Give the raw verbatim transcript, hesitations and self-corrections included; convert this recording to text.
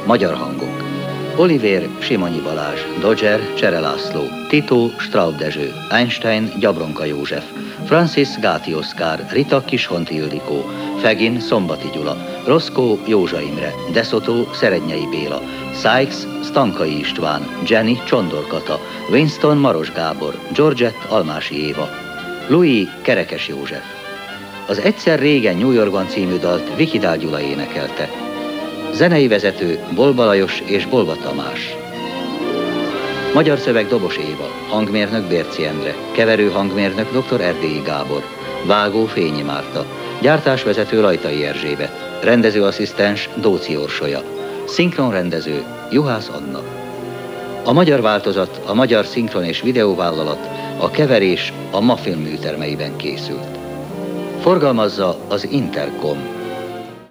Magyar hangok. Olivér Simonyi Balázs, Dodger Csere László, Tito Straub Dezső, Einstein Gyabronka József, Francis Gáti Oszkár, Rita Kishonti Ildikó, Fegin Szombati Gyula, Roszkó Józsa Imre, Deszotó Szerednyei Béla, Sykes Stankai István, Jenny Csondor Kata, Winston Maros Gábor, Georgette Almási Éva, Louis Kerekes József. Az Egyszer régen New Yorkban című dalt Vikidál Gyula énekelte. Zenei vezető Bolba Lajos és Bolba Tamás. Magyar szöveg Dobos Éva, hangmérnök Bérci Endre, keverő hangmérnök dr. Erdélyi Gábor, vágó Fényi Márta, gyártásvezető Rajtai Erzsébet, rendezőasszisztens Dóci Orsolya, szinkronrendező Juhász Anna. A magyar változat, a Magyar Szinkron és Videóvállalat, a keverés a MAFilm műtermeiben készült. Forgalmazza az Intercom.